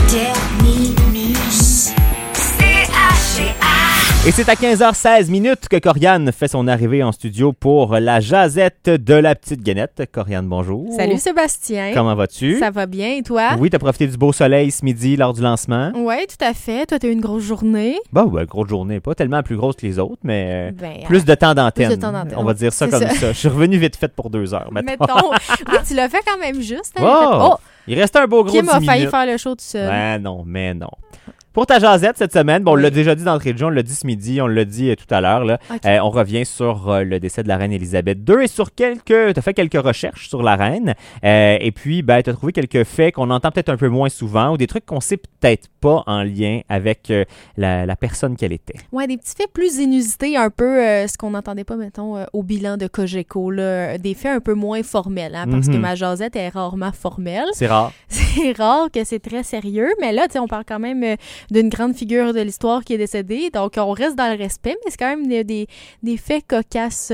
Terminus. Et c'est à 15h16 que Corianne fait son arrivée en studio pour la jasette de la petite Guénette. Corianne, bonjour. Salut Sébastien. Comment vas-tu? Ça va bien et toi? Oui, t'as profité du beau soleil ce midi lors du lancement. Oui, tout à fait. Toi, t'as eu une grosse journée. Grosse journée. Pas tellement plus grosse que les autres, mais plus de temps d'antenne. Plus de temps d'antenne. On va dire ça comme ça. Je suis revenu vite fait pour 2 heures. Mettons. Oui, tu l'as fait quand même juste. Hein? Il restait un beau gros 10 minutes. Kim a failli faire le show tout seul. Mais non. Pour ta jasette cette semaine, on l'a déjà dit d'entrée de jeu, on l'a dit ce midi, on l'a dit tout à l'heure. Là. Okay. On revient sur le décès de la reine Élisabeth II et sur t'as fait quelques recherches sur la reine. Et puis, t'as trouvé quelques faits qu'on entend peut-être un peu moins souvent ou des trucs qu'on sait peut-être pas en lien avec la personne qu'elle était. Oui, des petits faits plus inusités, un peu ce qu'on n'entendait pas, mettons, au bilan de Cogeco. Là, des faits un peu moins formels, hein, parce que ma jasette est rarement formelle. C'est rare. C'est rare que c'est très sérieux, mais là, on parle quand même d'une grande figure de l'histoire qui est décédée, donc on reste dans le respect, mais c'est quand même des faits cocasses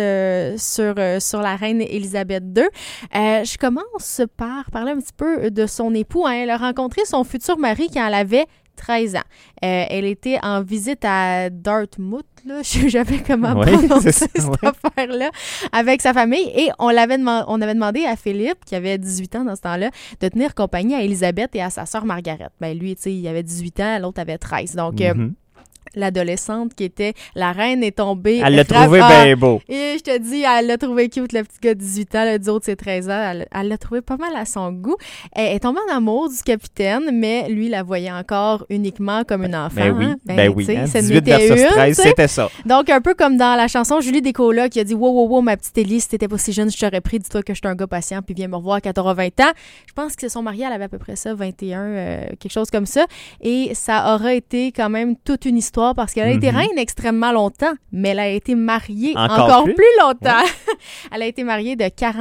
sur la reine Élisabeth II. Je commence par parler un petit peu de son époux. Hein. Elle a rencontré son futur mari quand elle avait 13 ans. Elle était en visite à Dartmouth, là, je sais jamais comment prononcer cette affaire-là, avec sa famille, et on avait demandé à Philippe, qui avait 18 ans dans ce temps-là, de tenir compagnie à Élisabeth et à sa sœur Margaret. Lui, il avait 18 ans, l'autre avait 13. Donc, l'adolescente qui était la reine est tombée. Elle l'a trouvé bien beau. Et je te dis, elle l'a trouvé cute, le petit gars de 18 ans, le dit autres, c'est 13 ans. Elle l'a trouvé pas mal à son goût. Elle est tombée en amour du capitaine, mais lui la voyait encore uniquement comme une enfant. Ben oui. Hein, 18 versus 13, c'était ça. Donc, un peu comme dans la chanson Julie Descola qui a dit « Wow, ma petite Élie, si t'étais pas si jeune, je t'aurais pris. Dis-toi que je suis un gars patient, puis viens me revoir quand t'auras 20 ans. » Je pense que son mari, elle avait à peu près ça, 21, quelque chose comme ça. Et ça aura été quand même toute une histoire parce qu'elle a été reine extrêmement longtemps, mais elle a été mariée encore plus longtemps. Ouais. Elle a été mariée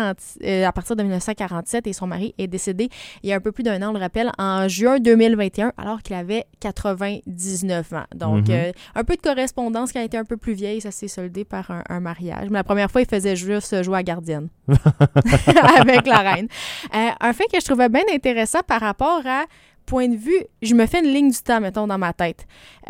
à partir de 1947 et son mari est décédé il y a un peu plus d'1 an, on le rappelle, en juin 2021, alors qu'il avait 99 ans. Donc, un peu de correspondance qui a été un peu plus vieille, ça s'est soldé par un mariage. Mais la première fois, il faisait juste jouer à gardienne avec la reine. Un fait que je trouvais bien intéressant par rapport à point de vue, je me fais une ligne du temps, mettons, dans ma tête.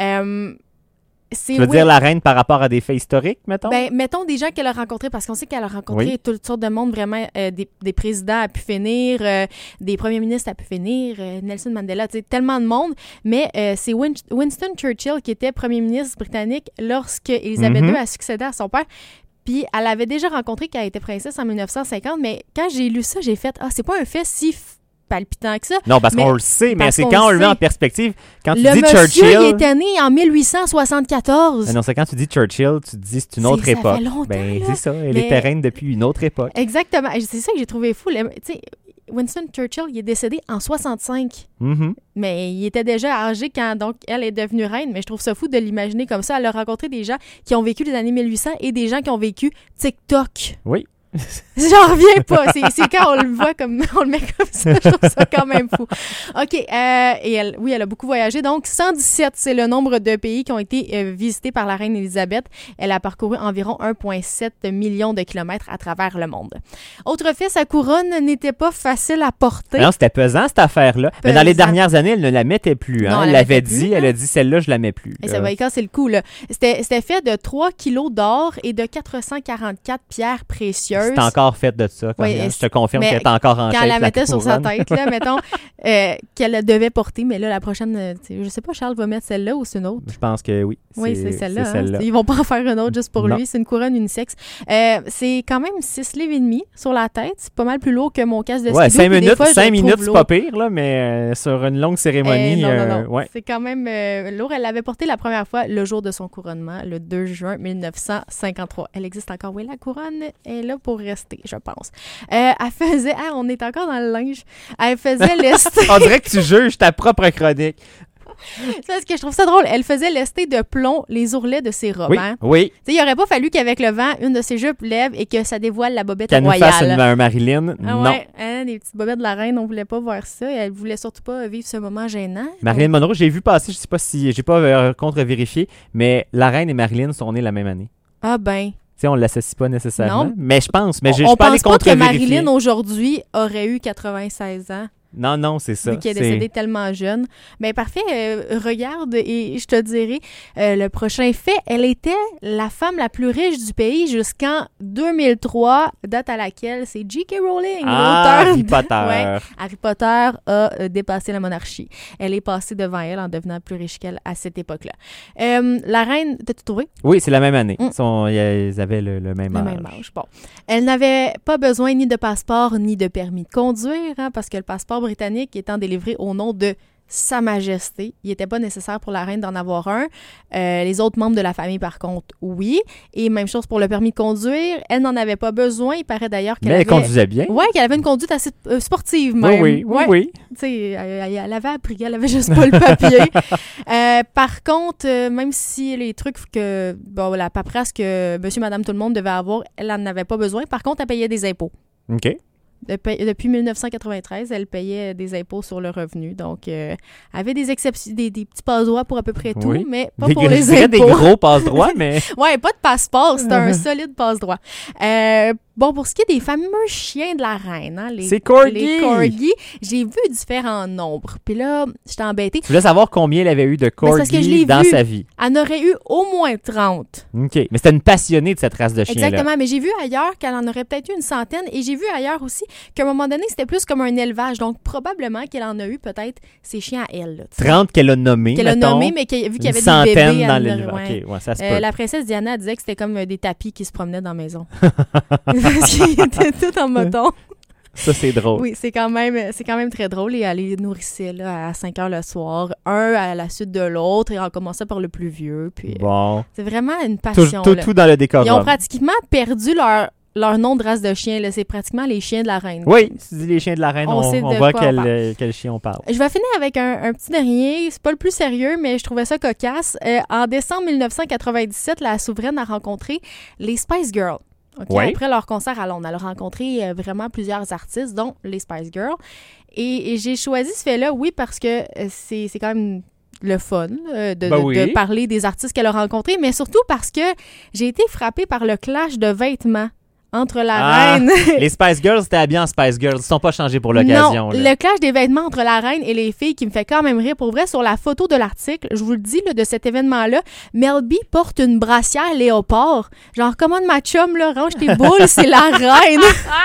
Tu veux dire la reine par rapport à des faits historiques, mettons? Mettons des gens qu'elle a rencontrés, parce qu'on sait qu'elle a rencontré toutes sortes de monde, vraiment, des présidents a pu finir, des premiers ministres a pu finir, Nelson Mandela, tellement de monde, mais c'est Winston Churchill qui était premier ministre britannique lorsque Élisabeth II a succédé à son père. Puis elle avait déjà rencontré qu'elle était princesse en 1950, mais quand j'ai lu ça, j'ai fait « Ah, c'est pas un fait si palpitant que ça. » Non, parce qu'on le sait, mais c'est quand on le met en perspective. Quand tu dis Churchill... Le monsieur, il était né en 1874. Non, c'est quand tu dis Churchill, tu te dis c'est une autre époque. Ça fait longtemps, c'est ça. Elle était reine depuis une autre époque. Exactement. C'est ça que j'ai trouvé fou. Tu sais, Winston Churchill, il est décédé en 65. Mais il était déjà âgé quand donc elle est devenue reine. Mais je trouve ça fou de l'imaginer comme ça. Elle a rencontré des gens qui ont vécu les années 1800 et des gens qui ont vécu TikTok. Oui. J'en reviens pas. C'est quand on le voit comme on le met comme ça, je trouve ça quand même fou. OK. Et elle a beaucoup voyagé. Donc, 117, c'est le nombre de pays qui ont été visités par la reine Élisabeth. Elle a parcouru environ 1,7 million de kilomètres à travers le monde. Autre fait, sa couronne n'était pas facile à porter. Non, c'était pesant, cette affaire-là. Pesant. Mais dans les dernières années, elle ne la mettait plus. Hein? Non, elle l'avait dit. Elle a dit, celle-là, je la mets plus. Et ça va y casser le coup, là. C'était fait de 3 kilos d'or et de 444 pierres précieuses. C'est encore fait de ça. Je te confirme qu'elle est encore en quand shape. Elle la mettait sur sa tête, là, mettons, qu'elle devait porter. Mais là, la prochaine, je sais pas, Charles va mettre celle-là ou c'est une autre? Je pense que oui. Oui, c'est celle-là. Hein? Ils vont pas en faire une autre juste pour lui. C'est une couronne unisexe. C'est quand même 6 livres et demi sur la tête. C'est pas mal plus lourd que mon casque de ski. Ouais, 5 minutes, c'est pas pire, là, mais sur une longue cérémonie. Non. Ouais. C'est quand même lourd. Elle l'avait porté la première fois le jour de son couronnement, le 2 juin 1953. Elle existe encore. Oui, la couronne est là pour rester, je pense. Elle faisait... on est encore dans le linge. Elle faisait lester... On dirait que tu juges ta propre chronique. C'est parce que je trouve ça drôle. Elle faisait lester de plomb les ourlets de ses robes. Oui, hein? oui. Il n'aurait pas fallu qu'avec le vent, une de ses jupes lève et que ça dévoile la bobette royale. Qu'elle nous fasse un Marilyn, non. Ouais, hein, les petites bobettes de la reine, on voulait pas voir ça. Elle voulait surtout pas vivre ce moment gênant. Marilyn Monroe, j'ai vu passer, je sais pas si... J'ai pas contre-vérifié, mais la reine et Marilyn sont nées la même année. Ah ben... On ne l'associe pas nécessairement. Non. Mais je pense. Mais on pense pas que Marilyn, aujourd'hui, aurait eu 96 ans. Non, c'est ça. Vu qu'il est décédé tellement jeune. Mais parfait, regarde et je te dirai le prochain fait. Elle était la femme la plus riche du pays jusqu'en 2003, date à laquelle c'est J.K. Rowling, l'auteur Harry Potter. Ouais, Harry Potter a dépassé la monarchie. Elle est passée devant elle en devenant plus riche qu'elle à cette époque-là. La reine, t'as-tu trouvé? Oui, c'est la même année. Ils avaient le même âge. Le même âge. Bon. Elle n'avait pas besoin ni de passeport ni de permis de conduire, parce que le passeport britannique étant délivré au nom de Sa Majesté, il n'était pas nécessaire pour la reine d'en avoir un. Les autres membres de la famille, par contre, oui. Et même chose pour le permis de conduire. Elle n'en avait pas besoin. Il paraît d'ailleurs qu'elle Mais elle avait... conduisait bien. Oui, qu'elle avait une conduite assez sportive, même. Oui. Tu sais, elle avait appris, elle avait juste pas le papier. Par contre, même si les trucs que... Bon, la paperasse que monsieur, madame, tout le monde devait avoir, elle n'en avait pas besoin. Par contre, elle payait des impôts. OK. Depuis 1993, elle payait des impôts sur le revenu. Donc, elle avait des exceptions, des petits passe-droits pour à peu près tout, mais pas pour les impôts. Des gros passe-droits, mais... Ouais, pas de passeport, c'était un solide passe-droit. Bon, pour ce qui est des fameux chiens de la reine, hein, c'est Corgi! Les Corgi, j'ai vu différents nombres. Puis là, j'étais embêtée. Tu voulais savoir combien elle avait eu de Corgi dans sa vie? Elle en aurait eu au moins 30. OK. Mais c'était une passionnée de cette race de chiens-là. Exactement. Mais j'ai vu ailleurs qu'elle en aurait peut-être eu une centaine. Et j'ai vu ailleurs aussi qu'à un moment donné, c'était plus comme un élevage. Donc, probablement qu'elle en a eu peut-être ses chiens à elle. Là, 30 qu'elle a nommés, mais vu qu'il y avait des centaine bébés... dans l'élevage. OK, ça se peut. La princesse Diana disait que c'était comme des tapis qui se promenaient dans la maison. Parce qu'ils étaient tout en moton. Ça, c'est drôle. Oui, c'est quand même très drôle. Et elle les nourrissait là, à 5 heures le soir, un à la suite de l'autre, et on commençait par le plus vieux. Puis, bon. C'est vraiment une passion. Tout dans le décor. Ils ont pratiquement perdu leur nom de race de chien. Là. C'est pratiquement les chiens de la reine. Oui, si tu dis les chiens de la reine, on voit quel chien on parle. Je vais finir avec un petit dernier. C'est pas le plus sérieux, mais je trouvais ça cocasse. En décembre 1997, la souveraine a rencontré les Spice Girls. Okay? Oui. Après leur concert à Londres, elle a rencontré vraiment plusieurs artistes, dont les Spice Girls. Et j'ai choisi ce fait-là, oui, parce que c'est quand même le fun de parler des artistes qu'elle a rencontrés, mais surtout parce que j'ai été frappée par le clash de vêtements entre la reine... Les Spice Girls étaient habillés en Spice Girls. Ils ne sont pas changés pour l'occasion. Non, le clash des vêtements entre la reine et les filles qui me fait quand même rire. Pour vrai, sur la photo de l'article, je vous le dis, là, de cet événement-là, Mel B porte une brassière léopard. Genre, commande ma chum, là, range tes boules, c'est la reine.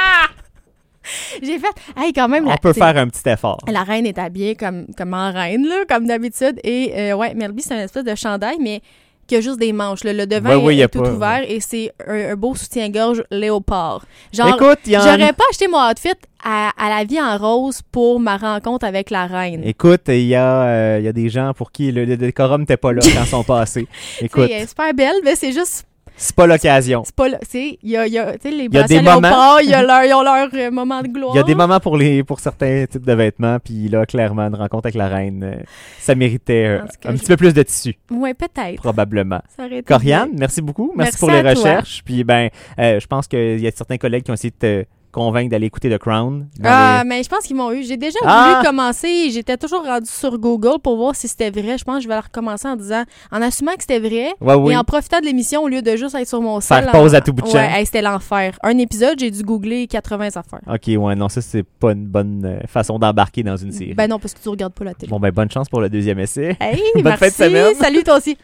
J'ai fait, hey, quand même... On peut faire un petit effort. La reine est habillée comme en reine, là, comme d'habitude. Et ouais, Mel B, c'est une espèce de chandail, mais... qui a juste des manches. Là. Le devant est tout ouvert et c'est un beau soutien-gorge léopard. Genre, écoute, j'aurais pas acheté mon outfit à la vie en rose pour ma rencontre avec la reine. Écoute, il y a des gens pour qui le décorum n'était pas là quand ils sont passés. Écoute. C'est super belle, mais c'est juste... C'est pas l'occasion. C'est pas il y a les bracelets léopards, ils ont leur moment de gloire. Il y a des moments pour certains types de vêtements, puis là, clairement, une rencontre avec la reine, ça méritait un petit peu plus de tissu. Oui, peut-être. Probablement. Corianne, merci beaucoup. Merci pour les recherches. Puis, je pense qu'il y a certains collègues qui ont essayé de te convaincre d'aller écouter The Crown. Mais je pense qu'ils m'ont eu. J'ai déjà voulu commencer. J'étais toujours rendue sur Google pour voir si c'était vrai. Je pense que je vais recommencer en assumant que c'était vrai et en profitant de l'émission au lieu de juste être sur mon site. Faire pause à tout bout de champ. Ouais, c'était l'enfer. Un épisode, j'ai dû googler 80 affaires. OK, ouais, non, ça, c'est pas une bonne façon d'embarquer dans une série. Ben non, parce que tu regardes pas la télé. Bon, bonne chance pour le deuxième essai. Hey, bonne fin de semaine. Salut, toi aussi.